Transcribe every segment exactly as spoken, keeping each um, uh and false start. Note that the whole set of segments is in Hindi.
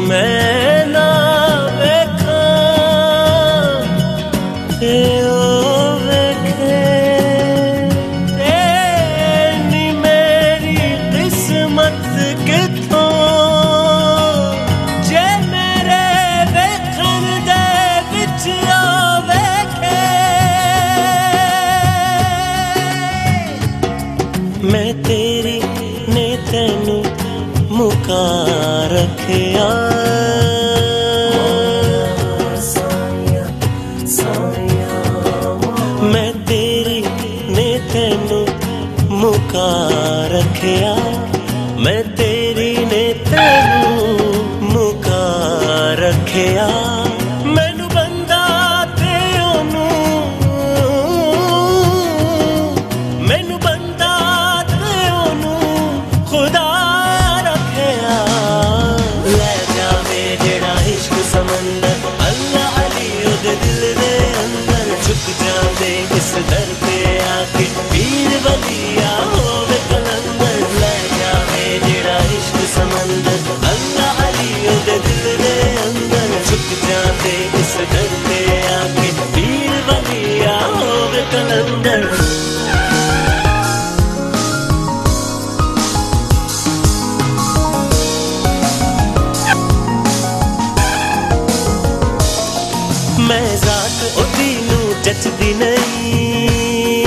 मैं ना वेखा ते ओ वेखे ते नी मेरी किस्मत किथों जे मेरे वेखन दे विच आ वेखे मैं तेरी ने तेनू मुका रखिया मैं तेरी ने तेनू मुका रखिया मैं तेरी ने तेनू मुका रखिया मैनू बंदा ते ओनू मैनू बंदा ते ओनू खुदा रखिया ले जावे जेड़ा इश्क समंदर अल्लाह अली ओदे दिल दे अंदर झुक जावे इस दर पे आके पीर वलिया होवे कलंदर ले जावे जेड़ा इश्क समंदर अल्लाह अली ओदे दिल दे अंदर झुक जावे इस दर पे आके पीर वलिया होवे कलंदर मैं जात ओदी नू जचदी नहीं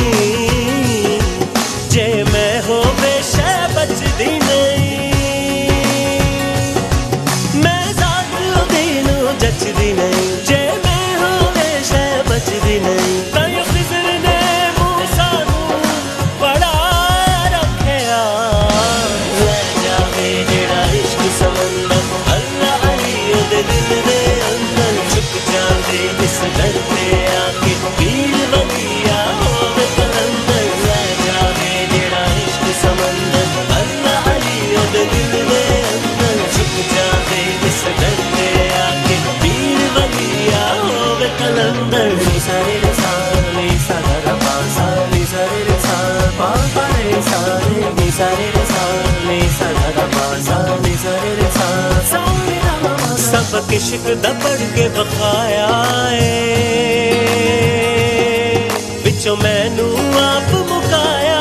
जे मैं होवे शै बचदी नहीं मैं जात ओदी नू जचदी नहीं जे मैं होवे शै बचदी नहीं तां खिज़र ने मूसा नू बड़ा रखिया ले जावे जेड़ा इश्क समंदर अल्लाह अली ओदे दिल दे अंदर झुक जावे इस दर पे आके पीर वलिया होवे कलंदर ले जावे जेड़ा इश्क समंदर अल्लाह अली ओदे दिल दे अंदर झुक जावे इस दर पे आके पीर वलिया होवे कलंदर नी सारे रे सारे सारा रा पा सारे सारे रे सा पा पा रे सारे नी सारे रे सारे सारा रा पा सारे सारे रे सा सारे रा मा सब इश्क दा पढ़ के बखाया है विचों मैनू आप मुकाया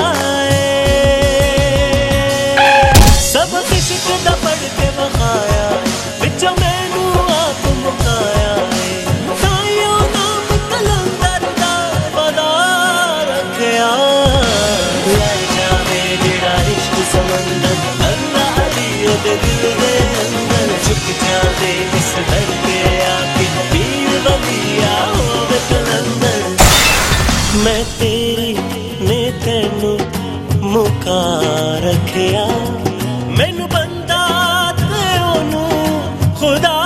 है सब इश्क दा पढ़ के बखाया विचों मैनू आप मुकाया है ताइयों नाम कलंदर दा बदा रखिया ले जावे जेड़ा इश्क समंदर अल्लाह अली ओदे दिल दे अंदर झुक जावे इस दर पे आके पीर वलिया होवे कलंदर मैं तेरी ने तेनू मुका रखिया मैनू बंदा ते ओनू खुदा